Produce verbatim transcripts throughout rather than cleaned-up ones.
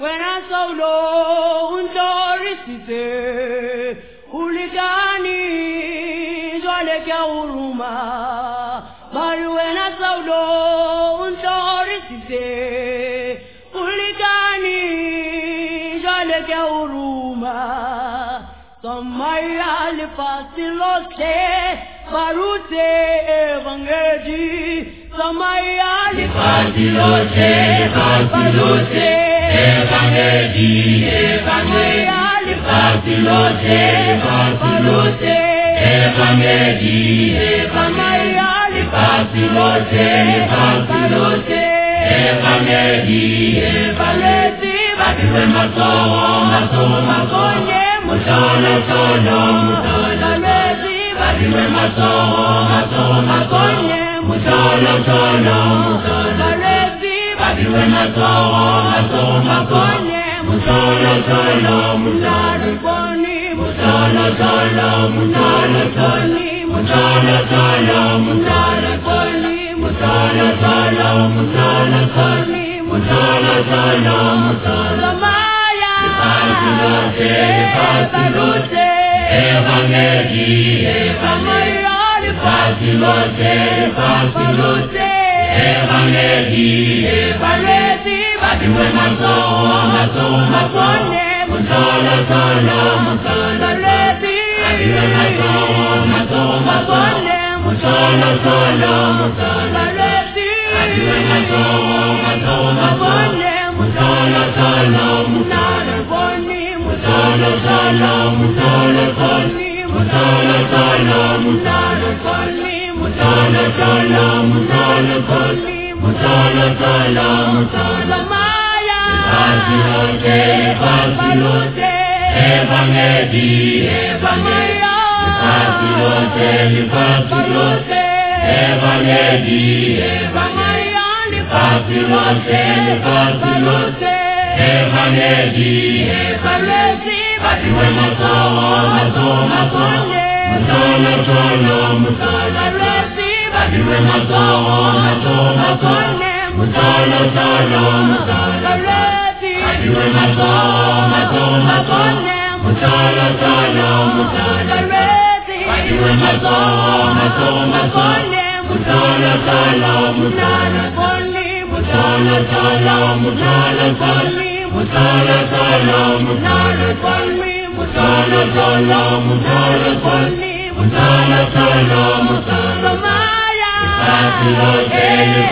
When I saw low and Doris, Huligani, Zoleka Uruma. But when I saw low and Doris, Huligani, Zoleka Uruma. Somaya le facilote, Barute Evangeli. Somaya le facilote, Barute Evangeli, Evangeli, facilote, facilote, Evangeli, Evangeli, facilote, facilote, Evangeli, Evangeli, Batiwe matoro, matoro, makonye, mutolo, tolo, mutolo, lezi, Batiwe matoro, matoro, makonye, mutolo, tolo, mutolo, lezi, Batiwe matoro, matoro, makonye, mutolo, tolo, mutolo, boni, mutolo, tolo, mutolo, toni, mutolo, tolo, mutolo, boni, mutolo, tolo, mutolo, toni, mutolo, tolo, mutolo, maya, facilote, facilote, Evangeli, Evangeli, facilote, facilote, Evangeli, Evangeli, Batiwe matoro, matoro, makonye, mutolo, tolo, mutolo, lezi, Batiwe matoro, matoro, makonye, mutolo, tolo, mutolo, lezi, Batiwe matoro, matoro, makonye, mutolo, tolo, mutolo, boni, mutolo, tolo, mutolo, boni, mutolo, tolo, mutolo, boni, mutolo, tolo, mutolo, boni, mutolo, tolo, mutolo, maya, facilote, facilote, Evangeli, Evangeli, facilote, facilote, Evangeli, Evangeli, facilote, facilote, Evangeli, Evangeli, Batiwe matoro, matoro, makonye, mutolo, tolo, mutolo, lezi, Batiwe matoro, matoro, makonye, mutolo, tolo, mutolo, lezi, Batiwe matoro, matoro, makonye, mutolo, tolo, mutolo, lezi, Batiwe matoro, matoro, makonye, mutolo, tolo, mutolo, boni, mutolo, tolo, mutolo, boni, mutolo, tolo, mutolo, boni, mutolo, tolo, mutolo, boni, mutolo, tolo, mutolo, maya, facilote,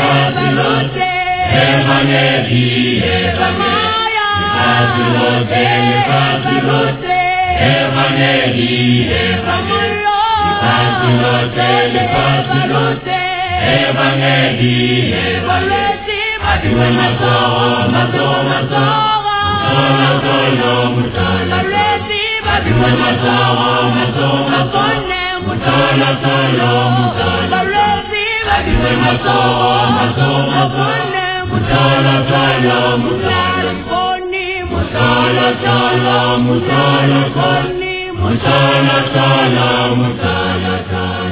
facilote, Evangeli, Evangeli, facilote, facilote, Evangeli, Evangeli, facilote, facilote, Evangeli, Evangeli, Batiwe matoro, matoro, matoro, mutolo, tolo, mutolo, lezi, Batiwe matoro, matoro, makonye, mutolo, tolo, mutolo, lezi, Batiwe matoro, matoro, makonye, mutolo, tolo, mutolo, boni, mutolo, tolo, mutolo, boni, mutolo, tolo, mutolo, tolo.